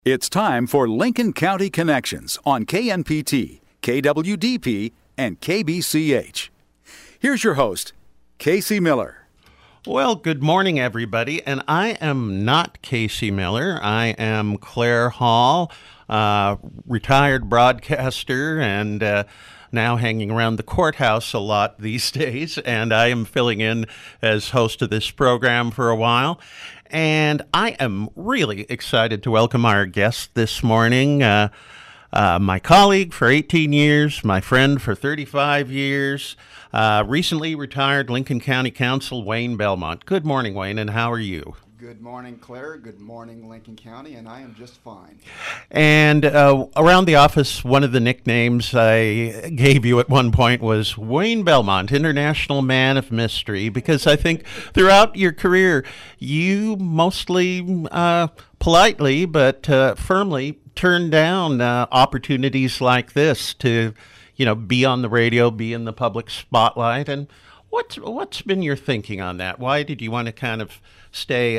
It's time for Lincoln County Connections on KNPT, KWDP, and KBCH. Here's your host, Casey Miller. Well, good morning, everybody. And I am not Casey Miller. I am Claire Hall, retired broadcaster and now hanging around the courthouse a lot these days. And I am filling in as host of this program for a while. And I am really excited to welcome our guest this morning, my colleague for 18 years, my friend for 35 years, recently retired Lincoln County Council, Wayne Belmont. Good morning, Wayne, and how are you? Good morning, Claire. Good morning, Lincoln County, and I am just fine. And around the office, one of the nicknames I gave you at one point was Wayne Belmont, International Man of Mystery, because I think throughout your career, you mostly politely but firmly turned down opportunities like this to, be on the radio, be in the public spotlight. And what's been your thinking on that? Why did you want to kind of stay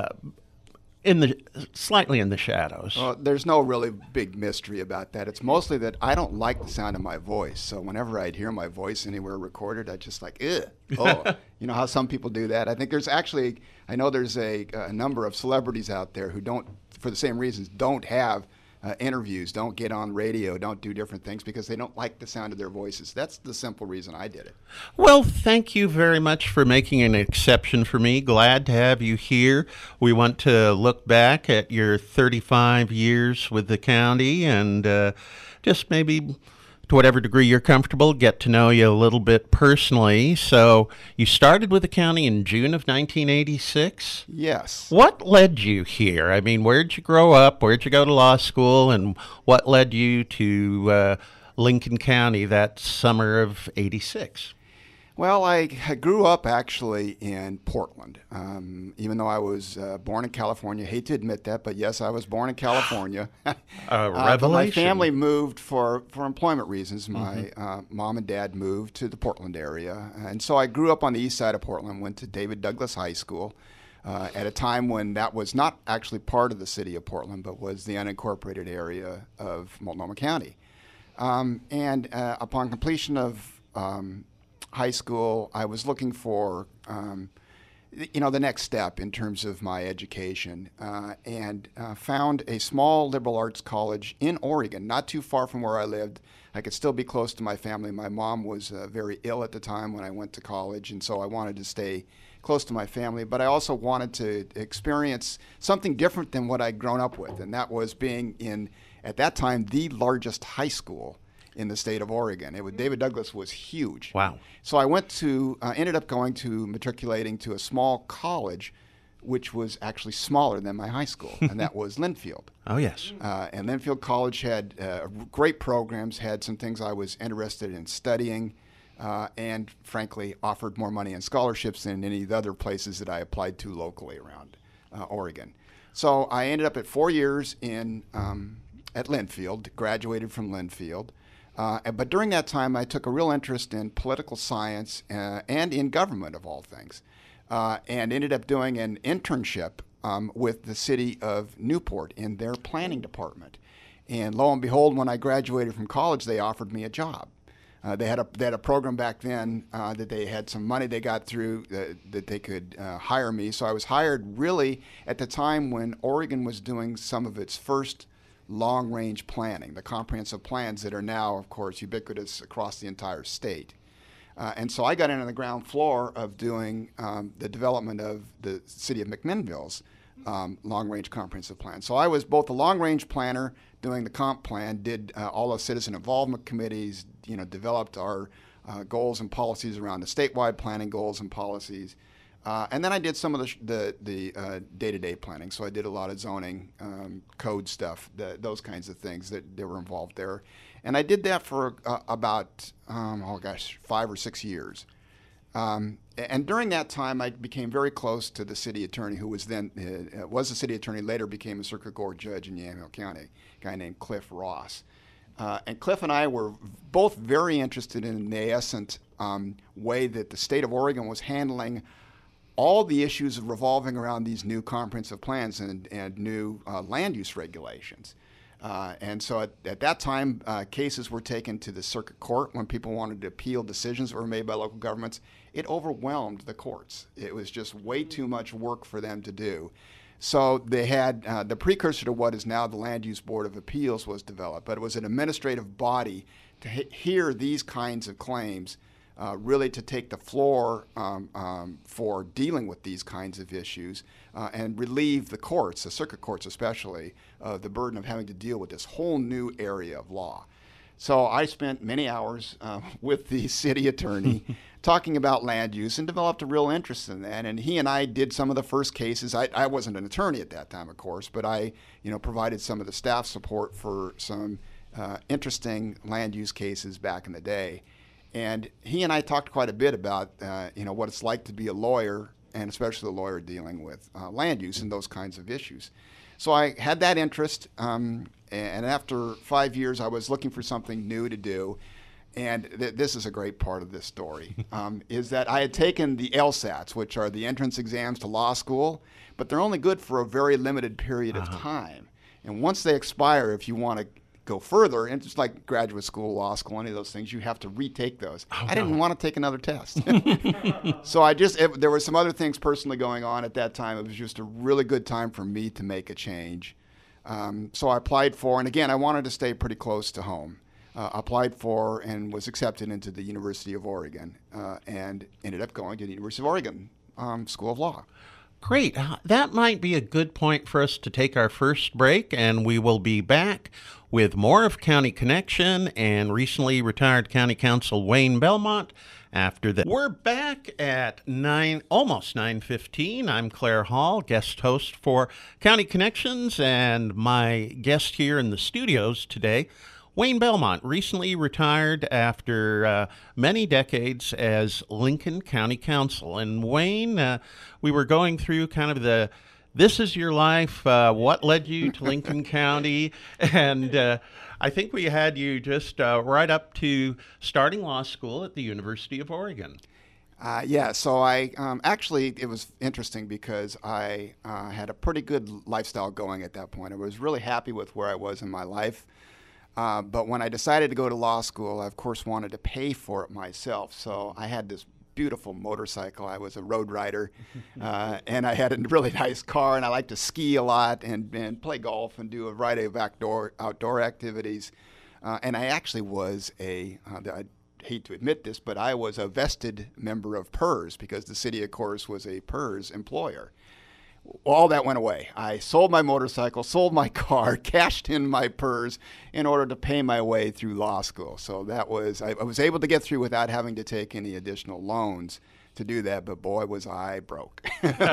slightly in the shadows? Well, there's no really big mystery about that. It's mostly that I don't like the sound of my voice. So whenever I'd hear my voice anywhere recorded, I just like, ugh. Oh, you know how some people do that? I think there's I know there's a number of celebrities out there who don't, for the same reasons, don't have interviews, don't get on radio, don't do different things because they don't like the sound of their voices. That's the simple reason I did it. Well, thank you very much for making an exception for me. Glad to have you here. We want to look back at your 35 years with the county and just maybe, to whatever degree you're comfortable, get to know you a little bit personally. So you started with the county in June of 1986? Yes. What led you here? I mean, where'd you grow up? Where'd you go to law school? And what led you to Lincoln County that summer of 86? Well, I grew up actually in Portland, even though I was born in California. Hate to admit that, but yes, I was born in California. Revelation. But my family moved for employment reasons. My mom and dad moved to the Portland area, and so I grew up on the east side of Portland, went to David Douglas High School at a time when that was not actually part of the city of Portland, but was the unincorporated area of Multnomah County. And upon completion of high school, I was looking for, the next step in terms of my education, and found a small liberal arts college in Oregon, not too far from where I lived. I could still be close to my family. My mom was very ill at the time when I went to college, and so I wanted to stay close to my family, but I also wanted to experience something different than what I'd grown up with, and that was being in, at that time, the largest high school in the state of Oregon. David Douglas was huge. Wow. So I ended up matriculating to a small college, which was actually smaller than my high school, and that was Linfield. Oh, yes. And Linfield College had great programs, had some things I was interested in studying, and frankly offered more money in scholarships than any of the other places that I applied to locally around Oregon. So I ended up at 4 years at Linfield, graduated from Linfield. But during that time, I took a real interest in political science and in government, of all things, and ended up doing an internship with the city of Newport in their planning department. And lo and behold, when I graduated from college, they offered me a job. They had a program back then that they had some money they got through that they could hire me. So I was hired really at the time when Oregon was doing some of its first long-range planning, the comprehensive plans that are now, of course, ubiquitous across the entire state. And so I got in on the ground floor of doing the development of the city of McMinnville's long-range comprehensive plan. So I was both the long-range planner doing the comp plan, did all the citizen involvement committees, developed our goals and policies around the statewide planning goals and policies. And then I did some of the day-to-day planning. So I did a lot of zoning, code stuff, those kinds of things that were involved there. And I did that for about, 5 or 6 years. And during that time, I became very close to the city attorney, who was then was the city attorney, later became a circuit court judge in Yamhill County, a guy named Cliff Ross. And Cliff and I were both very interested in the nascent way that the state of Oregon was handling all the issues revolving around these new comprehensive plans and new land use regulations. And so at that time, cases were taken to the circuit court when people wanted to appeal decisions that were made by local governments. It overwhelmed the courts. It was just way too much work for them to do. So they had the precursor to what is now the Land Use Board of Appeals was developed, but it was an administrative body to hear these kinds of claims, really to take the floor for dealing with these kinds of issues and relieve the courts, the circuit courts especially, of the burden of having to deal with this whole new area of law. So I spent many hours with the city attorney talking about land use and developed a real interest in that. And he and I did some of the first cases. I wasn't an attorney at that time, of course, but I provided some of the staff support for some interesting land use cases back in the day. And he and I talked quite a bit about what it's like to be a lawyer, and especially a lawyer dealing with land use and those kinds of issues. So I had that interest, and after 5 years, I was looking for something new to do. And this is a great part of this story, is that I had taken the LSATs, which are the entrance exams to law school, but they're only good for a very limited period of time. And once they expire, if you want to go further, and it's like graduate school, law school, any of those things, you have to retake those. I didn't want to take another test. So there were some other things personally going on at that time. It was just a really good time for me to make a change. So I applied for, and again, I wanted to stay pretty close to home. Applied for and was accepted into the University of Oregon and ended up going to the University of Oregon School of Law. Great. That might be a good point for us to take our first break, and we will be back with more of County Connection and recently retired County Council Wayne Belmont after that. We're back at almost 9:15. I'm Claire Hall, guest host for County Connections, and my guest here in the studios today, Wayne Belmont, recently retired after many decades as Lincoln County Council. And Wayne, we were going through kind of this is your life, what led you to Lincoln County, and I think we had you just right up to starting law school at the University of Oregon. So I actually, it was interesting because I had a pretty good lifestyle going at that point. I was really happy with where I was in my life. But when I decided to go to law school, I, of course, wanted to pay for it myself. So I had this beautiful motorcycle. I was a road rider, and I had a really nice car, and I liked to ski a lot and play golf and do a variety of outdoor activities. And I actually was I hate to admit this, but I was a vested member of PERS because the city, of course, was a PERS employer. All that went away. I sold my motorcycle, sold my car, cashed in my PERS in order to pay my way through law school. So I was able to get through without having to take any additional loans to do that, but boy, was I broke.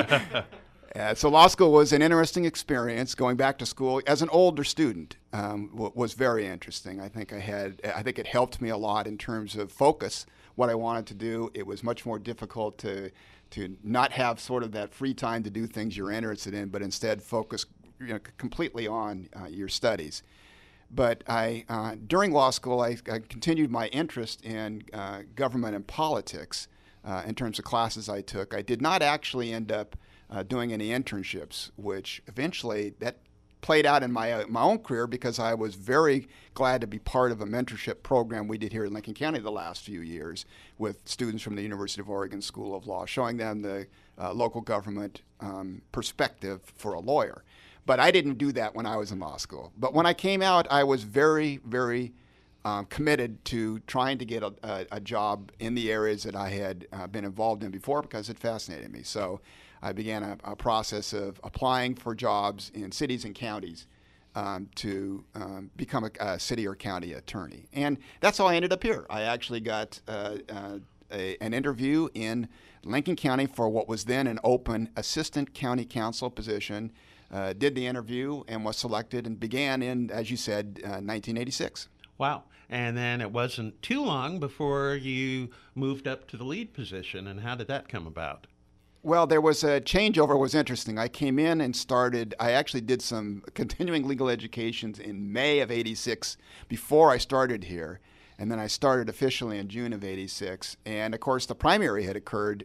So law school was an interesting experience. Going back to school as an older student was very interesting. I think it helped me a lot in terms of focus, what I wanted to do. It was much more difficult to not have sort of that free time to do things you're interested in, but instead focus completely on your studies. But during law school, I continued my interest in government and politics in terms of classes I took. I did not actually end up doing any internships, which eventually that played out in my own career because I was very glad to be part of a mentorship program we did here in Lincoln County the last few years with students from the University of Oregon School of Law, showing them the local government perspective for a lawyer. But I didn't do that when I was in law school. But when I came out, I was very, very committed to trying to get a job in the areas that I had been involved in before because it fascinated me. So I began a process of applying for jobs in cities and counties to become a city or county attorney. And that's how I ended up here. I actually got an interview in Lincoln County for what was then an open assistant county counsel position, did the interview and was selected and began in, as you said, 1986. Wow. And then it wasn't too long before you moved up to the lead position. And how did that come about? Well, there was a changeover. It was interesting. I came in and I actually did some continuing legal educations in May of 86 before I started here. And then I started officially in June of 86. And of course, the primary had occurred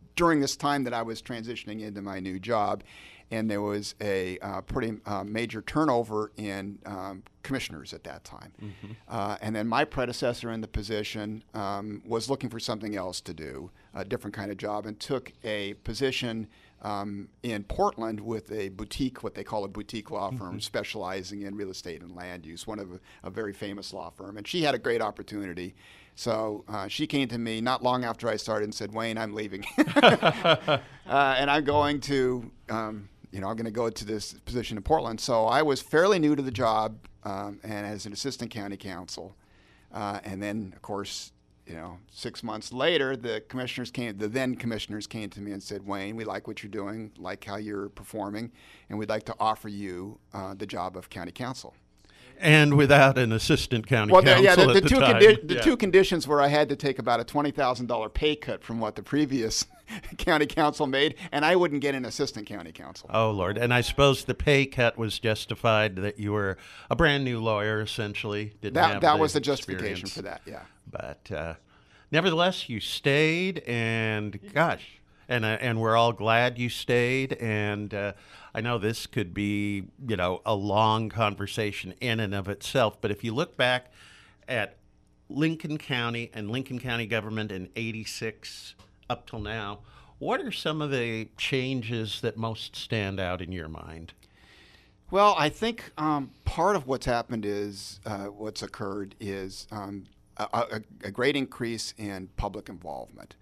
during this time that I was transitioning into my new job, and there was a pretty major turnover in commissioners at that time. And then my predecessor in the position was looking for something else to do, a different kind of job, and took a position in Portland with a boutique, what they call a boutique law firm, specializing in real estate and land use, one of a very famous law firm. And she had a great opportunity. So she came to me not long after I started and said, Wayne, I'm leaving. And I'm going to, I'm going to go to this position in Portland. So I was fairly new to the job and as an assistant county counsel. And then, of course, 6 months later, the then commissioners came to me and said, Wayne, we like what you're doing, like how you're performing, and we'd like to offer you the job of county counsel. And without an assistant county counsel at the time. The two conditions were I had to take about a $20,000 pay cut from what the previous county counsel made, and I wouldn't get an assistant county counsel. Oh, Lord. And I suppose the pay cut was justified that you were a brand new lawyer, essentially. That was the justification for that, yeah. But nevertheless, you stayed, and gosh, and we're all glad you stayed. And I know this could be, a long conversation in and of itself. But if you look back at Lincoln County and Lincoln County government in '86 up till now, what are some of the changes that most stand out in your mind? Well, I think part of what's happened is what's occurred is a great increase in public involvement.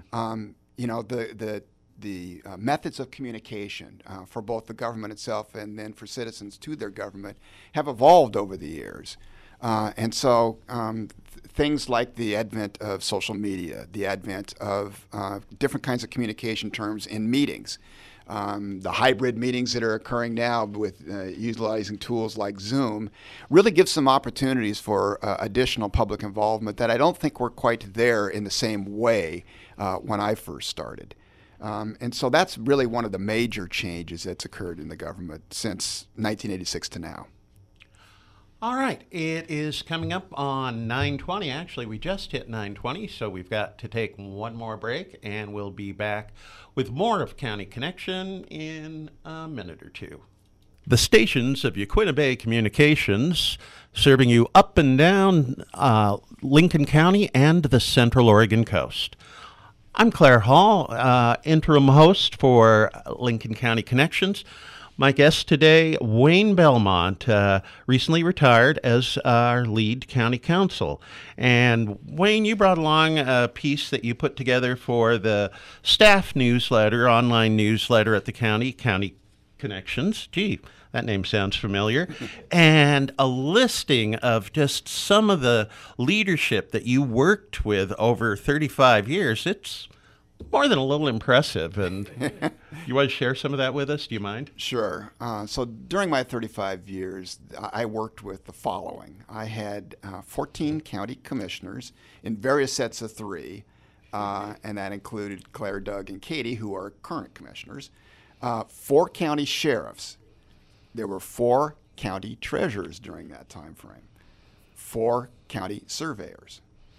The methods of communication for both the government itself and then for citizens to their government have evolved over the years. And so things like the advent of social media, the advent of different kinds of communication terms in meetings, the hybrid meetings that are occurring now with utilizing tools like Zoom really give some opportunities for additional public involvement that I don't think were quite there in the same way when I first started. And so that's really one of the major changes that's occurred in the government since 1986 to now. All right. It is coming up on 9:20. Actually, we just hit 9:20, so we've got to take one more break, and we'll be back with more of County Connection in a minute or two. The stations of Yaquina Bay Communications, serving you up and down Lincoln County and the Central Oregon coast. I'm Claire Hall, interim host for Lincoln County Connections. My guest today, Wayne Belmont, recently retired as our lead county counsel. And Wayne, you brought along a piece that you put together for the staff newsletter, online newsletter at the County Connections. Gee, that name sounds familiar. And a listing of just some of the leadership that you worked with over 35 years. It's more than a little impressive. And you want to share some of that with us? Do you mind? Sure. So during my 35 years, I worked with the following. I had 14 county commissioners in various sets of 3, and that included Claire, Doug, and Katie, who are current commissioners. 4 county sheriffs. There were 4 county treasurers during that time frame. 4 county surveyors.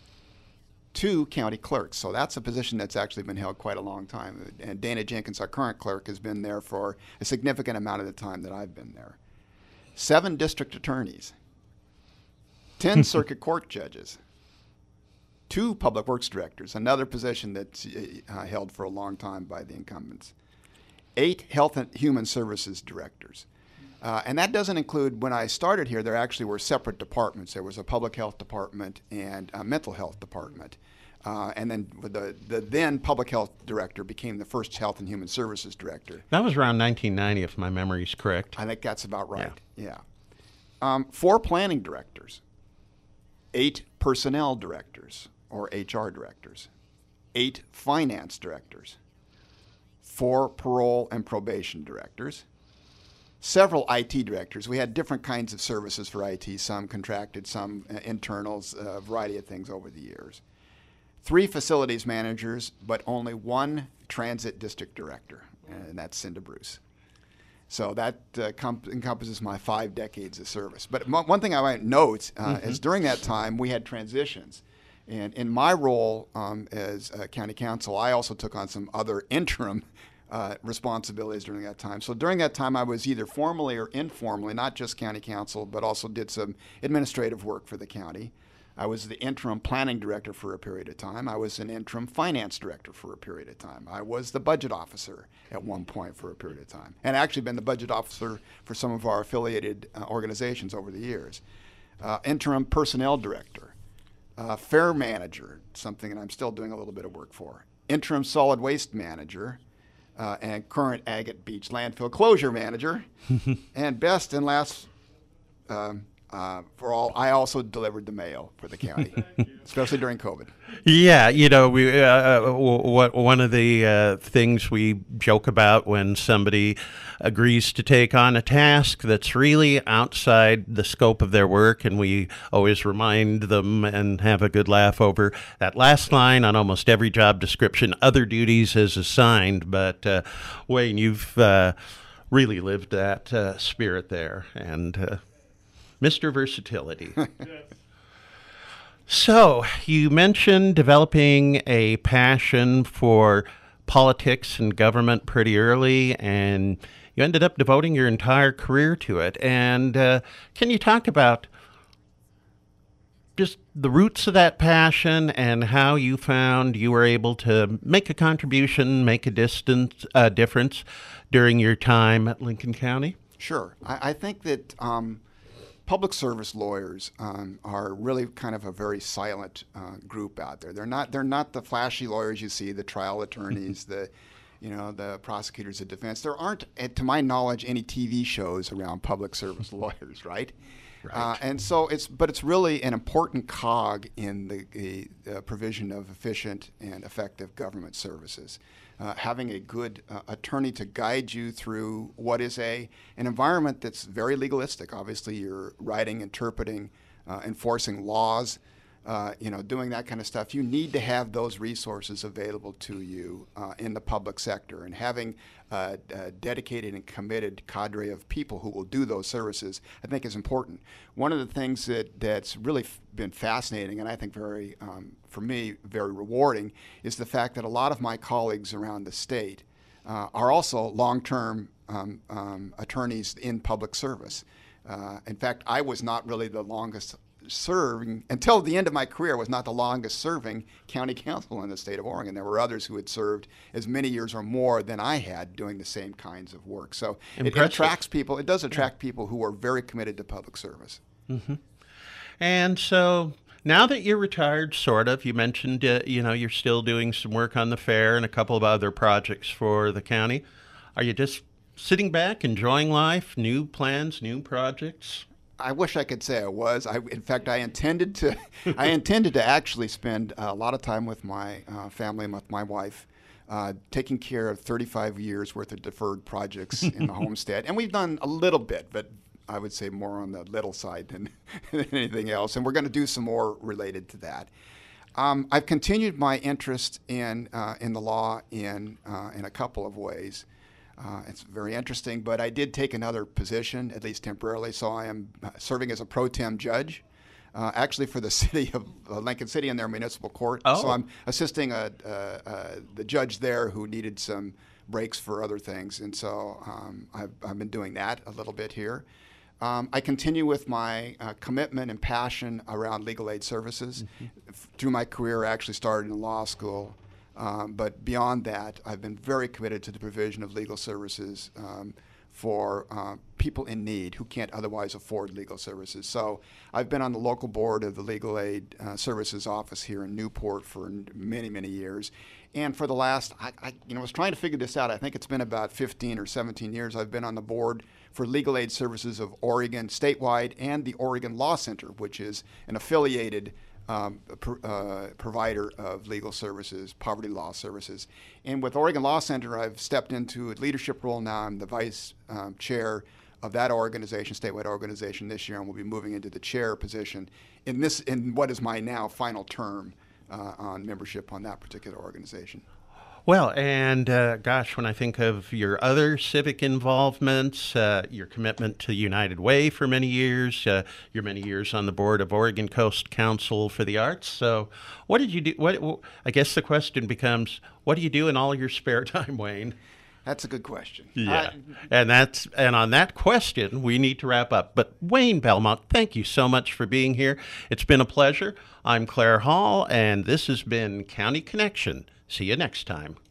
2 county clerks. So that's a position that's actually been held quite a long time. And Dana Jenkins, our current clerk, has been there for a significant amount of the time that I've been there. 7 district attorneys. 10 circuit court judges. 2 public works directors, another position that's held for a long time by the incumbents. 8 health and human services directors. And that doesn't include, when I started here, there actually were separate departments. There was a public health department and a mental health department. And then the then public health director became the first health and human services director. That was around 1990, if my memory is correct. I think that's about right, yeah. 4 planning directors, 8 personnel directors, or HR directors, 8 finance directors, 4 parole and probation directors, several IT directors. We had different kinds of services for IT, some contracted, some internals, a variety of things over the years. 3 facilities managers, but only 1 transit district director, and that's Cinda Bruce. So that encompasses my 5 decades of service. But one thing I might note is during that time we had transitions. And in my role as county council, I also took on some other interim responsibilities during that time. So during that time, I was either formally or informally, not just county council, but also did some administrative work for the county. I was the interim planning director for a period of time. I was an interim finance director for a period of time. I was the budget officer at one point for a period of time, and actually been the budget officer for some of our affiliated organizations over the years. Interim personnel director, fair manager, something that I'm still doing a little bit of work for. Interim solid waste manager, and current Agate Beach landfill closure manager. And best and last for all, I also delivered the mail for the county, especially during COVID. Yeah, we one of the things we joke about when somebody agrees to take on a task that's really outside the scope of their work, and we always remind them and have a good laugh over that last line on almost every job description, other duties as assigned. But Wayne, you've really lived that spirit there, and Mr. Versatility. So, you mentioned developing a passion for politics and government pretty early, and you ended up devoting your entire career to it. And can you talk about just the roots of that passion and how you found you were able to make a contribution, make a difference during your time at Lincoln County? Sure. I think that public service lawyers are really kind of a very silent group out there. They're not the flashy lawyers you see, the trial attorneys, the prosecutors of defense. There aren't, to my knowledge, any TV shows around public service lawyers, right? Right. And so it's really an important cog in the provision of efficient and effective government services. Having a good attorney to guide you through what is an environment that's very legalistic. Obviously, you're writing, interpreting, enforcing laws, doing that kind of stuff. You need to have those resources available to you in the public sector, and having a dedicated and committed cadre of people who will do those services, I think, is important. One of the things that's really been fascinating, and I think very, for me, very rewarding, is the fact that a lot of my colleagues around the state are also long-term attorneys in public service. In fact, I was not really the longest serving, until the end of my career, was not the longest serving county council in the state of Oregon. There were others who had served as many years or more than I had doing the same kinds of work. So it attracts people. It does attract people who are very committed to public service. Mm-hmm. And so now that you're retired, sort of, you mentioned, you're still doing some work on the fair and a couple of other projects for the county. Are you just sitting back, enjoying life, new plans, new projects? I wish I could say I was. In fact, I intended to actually spend a lot of time with my family and with my wife, taking care of 35 years worth of deferred projects in the homestead. And we've done a little bit, but I would say more on the little side than anything else. And we're going to do some more related to that. I've continued my interest in the law in a couple of ways. It's very interesting, but I did take another position, at least temporarily, so I am serving as a pro tem judge, actually for the city of Lincoln City in their municipal court. Oh. So I'm assisting the judge there who needed some breaks for other things, and so I've been doing that a little bit here. I continue with my commitment and passion around legal aid services. Mm-hmm. Through my career, I actually started in law school. But beyond that, I've been very committed to the provision of legal services for people in need who can't otherwise afford legal services. So I've been on the local board of the Legal Aid Services Office here in Newport for many, many years. And for the last, I was trying to figure this out. I think it's been about 15 or 17 years. I've been on the board for Legal Aid Services of Oregon statewide and the Oregon Law Center, which is an affiliated provider of legal services, poverty law services. And with Oregon Law Center, I've stepped into a leadership role now. I'm the vice chair of that organization, statewide organization, this year, and we'll be moving into the chair position in what is my now final term on membership on that particular organization. Well, and gosh, when I think of your other civic involvements, your commitment to United Way for many years, your many years on the board of Oregon Coast Council for the Arts. So, what did you do? I guess the question becomes, what do you do in all your spare time, Wayne? That's a good question. Yeah, and on that question, we need to wrap up. But Wayne Belmont, thank you so much for being here. It's been a pleasure. I'm Claire Hall, and this has been County Connection. See you next time.